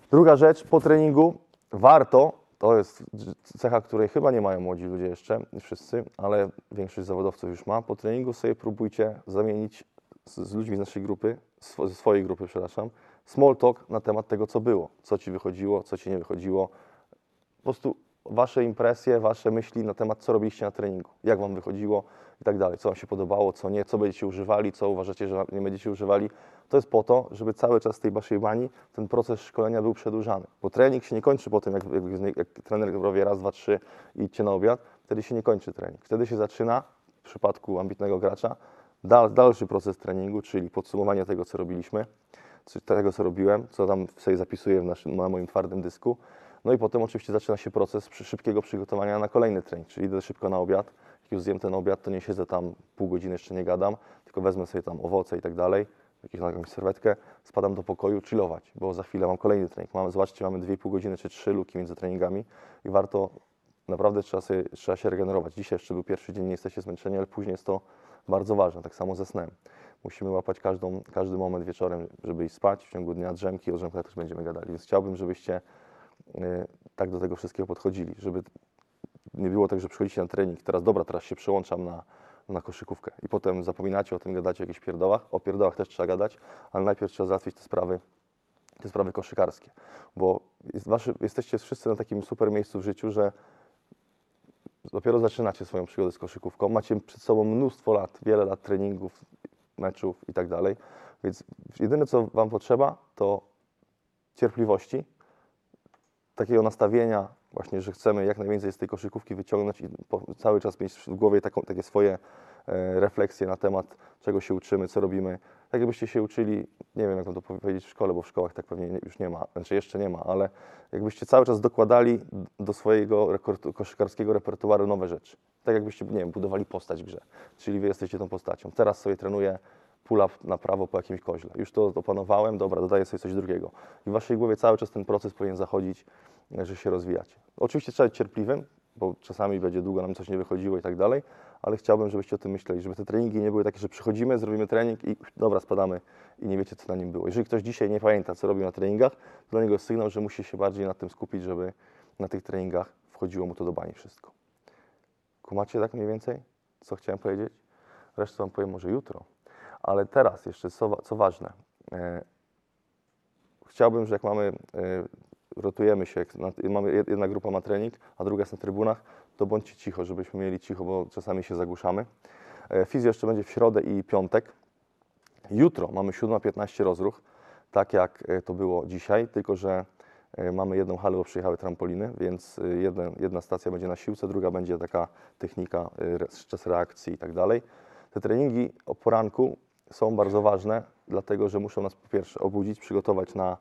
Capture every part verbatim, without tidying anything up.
Druga rzecz, po treningu warto, to jest cecha, której chyba nie mają młodzi ludzie jeszcze, nie wszyscy, ale większość zawodowców już ma, po treningu sobie próbujcie zamienić z, z ludźmi z naszej grupy, z, ze swojej grupy, przepraszam, small talk na temat tego, co było, co Ci wychodziło, co Ci nie wychodziło. Po prostu Wasze impresje, Wasze myśli na temat, co robiliście na treningu, jak Wam wychodziło i tak dalej, co Wam się podobało, co nie, co będziecie używali, co uważacie, że nie będziecie używali. To jest po to, żeby cały czas w tej Waszej bani ten proces szkolenia był przedłużany. Bo trening się nie kończy po tym, jak, jak, jak trener robi raz, dwa, trzy i idźcie na obiad, wtedy się nie kończy trening. Wtedy się zaczyna, w przypadku ambitnego gracza, dal, dalszy proces treningu, czyli podsumowanie tego, co robiliśmy, tego, co robiłem, co tam sobie zapisuję w naszym, na moim twardym dysku. No i potem oczywiście zaczyna się proces przy szybkiego przygotowania na kolejny trening, czyli idę szybko na obiad. Jak już zjem ten obiad, to nie siedzę tam pół godziny, jeszcze nie gadam, tylko wezmę sobie tam owoce i tak dalej, jakąś, jakąś serwetkę, spadam do pokoju, chillować, bo za chwilę mam kolejny trening. Mamy, zobaczcie, mamy dwie i pół godziny czy trzy luki między treningami i warto, naprawdę trzeba, sobie, trzeba się regenerować. Dzisiaj jeszcze był pierwszy dzień, nie jesteście zmęczeni, ale później jest to bardzo ważne, tak samo ze snem. Musimy łapać każdą, każdy moment wieczorem, żeby iść spać, w ciągu dnia drzemki, o drzemkach też będziemy gadali, więc chciałbym, żebyście tak do tego wszystkiego podchodzili, żeby nie było tak, że przychodzicie na trening, teraz dobra, teraz się przełączam na, na koszykówkę i potem zapominacie o tym, gadacie o jakichś pierdołach. O pierdołach też trzeba gadać, ale najpierw trzeba załatwić te sprawy, te sprawy koszykarskie, bo jest waszy, jesteście wszyscy na takim super miejscu w życiu, że dopiero zaczynacie swoją przygodę z koszykówką, macie przed sobą mnóstwo lat, wiele lat treningów, meczów i tak dalej, więc jedyne, co Wam potrzeba, to cierpliwości, takiego nastawienia właśnie, że chcemy jak najwięcej z tej koszykówki wyciągnąć i po, cały czas mieć w głowie taką, takie swoje e, refleksje na temat, czego się uczymy, co robimy. Tak jakbyście się uczyli, nie wiem jak wam to powiedzieć w szkole, bo w szkołach tak pewnie nie, już nie ma, znaczy jeszcze nie ma, ale jakbyście cały czas dokładali do swojego rekord, koszykarskiego repertuaru nowe rzeczy. Tak jakbyście, nie wiem, budowali postać w grze, czyli wy jesteście tą postacią. Teraz sobie trenuję pull-up na prawo po jakimś koźle. Już to opanowałem, dobra, dodaję sobie coś drugiego. I w waszej głowie cały czas ten proces powinien zachodzić, że się rozwijacie. Oczywiście trzeba być cierpliwym, bo czasami będzie długo nam coś nie wychodziło i tak dalej, ale chciałbym, żebyście o tym myśleli, żeby te treningi nie były takie, że przychodzimy, zrobimy trening i dobra, spadamy i nie wiecie, co na nim było. Jeżeli ktoś dzisiaj nie pamięta, co robił na treningach, to dla niego jest sygnał, że musi się bardziej nad tym skupić, żeby na tych treningach wchodziło mu to do bani wszystko. Kumacie tak mniej więcej, co chciałem powiedzieć? Resztę wam powiem może jutro. Ale teraz jeszcze, co, co ważne, e, chciałbym, że jak mamy, e, rotujemy się, jak na, mamy jedna grupa ma trening, a druga jest na trybunach, to bądźcie cicho, żebyśmy mieli cicho, bo czasami się zagłuszamy. E, fizjo jeszcze będzie w środę i piątek. Jutro mamy siódma piętnaście rozruch, tak jak to było dzisiaj, tylko że e, mamy jedną halę, bo przyjechały trampoliny, więc e, jedna, jedna stacja będzie na siłce, druga będzie taka technika, e, czas reakcji i tak dalej. Te treningi o poranku są bardzo ważne, dlatego że muszą nas po pierwsze obudzić, przygotować na,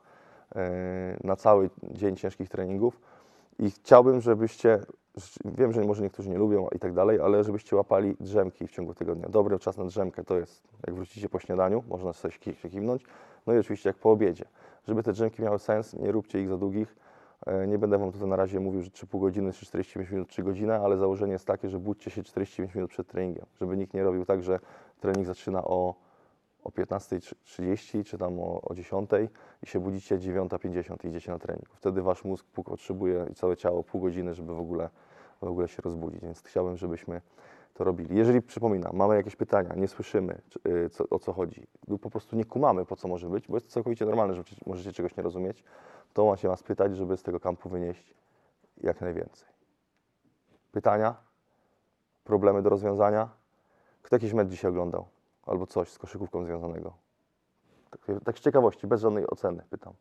na cały dzień ciężkich treningów i chciałbym, żebyście, wiem, że może niektórzy nie lubią i tak dalej, ale żebyście łapali drzemki w ciągu tygodnia. Dobry czas na drzemkę to jest, jak wrócicie po śniadaniu, można sobie się kimnąć, no i oczywiście jak po obiedzie. Żeby te drzemki miały sens, nie róbcie ich za długich. Nie będę Wam tutaj na razie mówił, że trzy pół godziny, czy czterdzieści pięć minut, trzy godziny, ale założenie jest takie, że budźcie się czterdzieści pięć minut przed treningiem, żeby nikt nie robił tak, że trening zaczyna o, o piętnasta trzydzieści, czy tam o, o dziesiątej i się budzicie dziewiąta pięćdziesiąt i idziecie na trening. Wtedy Wasz mózg potrzebuje i całe ciało pół godziny, żeby w ogóle, w ogóle się rozbudzić, więc chciałbym, żebyśmy to robili. Jeżeli, przypominam, mamy jakieś pytania, nie słyszymy, czy, co, o co chodzi, lub po prostu nie kumamy, po co może być, bo jest to całkowicie normalne, że możecie czegoś nie rozumieć, to macie Was pytać, żeby z tego kampu wynieść jak najwięcej. Pytania? Problemy do rozwiązania? Kto jakiś mecz dzisiaj oglądał? Albo coś z koszykówką związanego? Tak, tak z ciekawości, bez żadnej oceny pytam.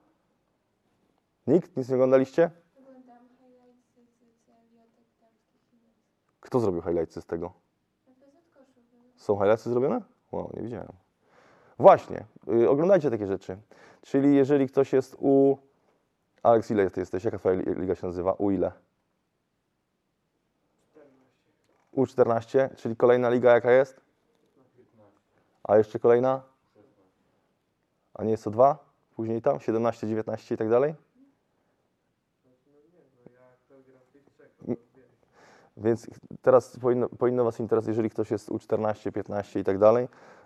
Nikt? Nic nie oglądaliście? Oglądam highlightsy z Eliotek Damskich. Kto zrobił highlightsy z tego? Na P Z Koszu. Są highlightsy zrobione? Wow, nie widziałem. Właśnie, yy, oglądajcie takie rzeczy. Czyli jeżeli ktoś jest u... Alex, ile ty jesteś? Jaka twoja liga się nazywa? U ile? U czternaście, czyli kolejna liga jaka jest? A jeszcze kolejna? A nie jest to dwa? Później tam? siedemnaście, dziewiętnaście i tak dalej? Więc teraz powinno, powinno Was interesować, jeżeli ktoś jest u czternaście, piętnaście i tak dalej,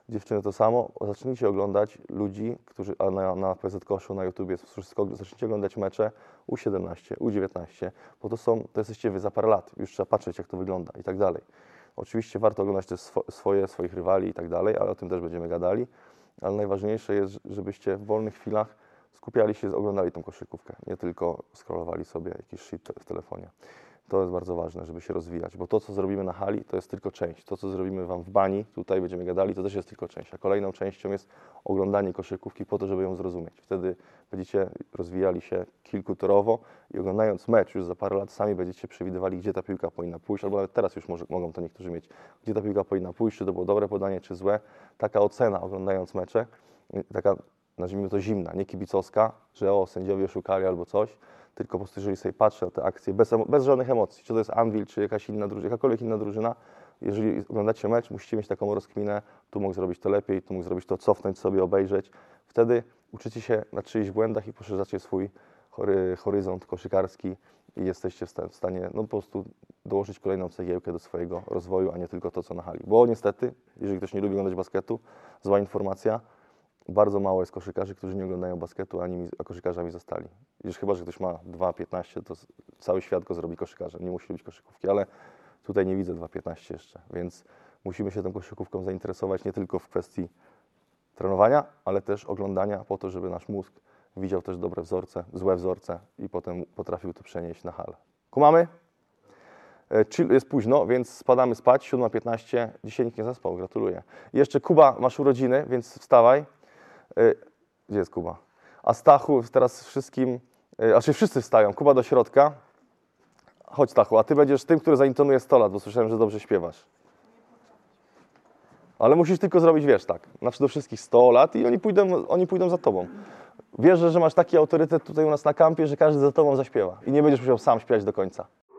Dziewczyny to samo. Zacznijcie oglądać ludzi, którzy a na, na P Z Koszu, na YouTubie jest wszystko. Zacznijcie oglądać mecze U siedemnaście, U dziewiętnaście, bo to są, to jesteście wy za parę lat. Już trzeba patrzeć, jak to wygląda i tak dalej. Oczywiście warto oglądać też swo, swoje, swoich rywali i tak dalej, ale o tym też będziemy gadali. Ale najważniejsze jest, żebyście w wolnych chwilach skupiali się, oglądali tą koszykówkę, nie tylko scrollowali sobie jakiś shit w telefonie. To jest bardzo ważne, żeby się rozwijać, bo to, co zrobimy na hali, to jest tylko część. To, co zrobimy Wam w bani, tutaj będziemy gadali, to też jest tylko część. A kolejną częścią jest oglądanie koszykówki po to, żeby ją zrozumieć. Wtedy będziecie rozwijali się kilkutorowo i oglądając mecz już za parę lat sami będziecie przewidywali, gdzie ta piłka powinna pójść, albo nawet teraz już może, mogą to niektórzy mieć, gdzie ta piłka powinna pójść, czy to było dobre podanie, czy złe. Taka ocena oglądając mecze, taka nazwijmy to zimna, nie kibicowska, że o, sędziowie szukali albo coś, tylko po prostu jeżeli sobie patrzę na te akcje bez, bez żadnych emocji, czy to jest Anvil, czy jakaś inna drużyna, jakakolwiek inna drużyna, jeżeli oglądacie mecz, musicie mieć taką rozkminę, tu mógł zrobić to lepiej, tu mógł zrobić to, cofnąć sobie, obejrzeć. Wtedy uczycie się na czyichś błędach i poszerzacie swój hory, horyzont koszykarski i jesteście w, sta w stanie no, po prostu dołożyć kolejną cegiełkę do swojego rozwoju, a nie tylko to, co na hali. Bo niestety, jeżeli ktoś nie lubi oglądać basketu, zła informacja, bardzo mało jest koszykarzy, którzy nie oglądają basketu, a, nimi, a koszykarzami zostali. Już chyba, że ktoś ma dwa piętnaście, to cały świat go zrobi koszykarzem. Nie musi lubić koszykówki, ale tutaj nie widzę dwa piętnaście jeszcze, więc musimy się tą koszykówką zainteresować nie tylko w kwestii trenowania, ale też oglądania po to, żeby nasz mózg widział też dobre wzorce, złe wzorce i potem potrafił to przenieść na halę. Kumamy? Jest późno, więc spadamy spać, siódma piętnaście. Dzisiaj nikt nie zaspał, gratuluję. I jeszcze Kuba, masz urodziny, więc wstawaj. Gdzie jest Kuba? A Stachu teraz wszystkim, znaczy wszyscy wstają, Kuba do środka. Chodź Stachu, a ty będziesz tym, który zaintonuje sto lat, bo słyszałem, że dobrze śpiewasz. Ale musisz tylko zrobić, wiesz, tak, znaczy do wszystkich sto lat i oni pójdą, oni pójdą za tobą. Wierzę, że masz taki autorytet tutaj u nas na kampie, że każdy za tobą zaśpiewa i nie będziesz musiał sam śpiewać do końca.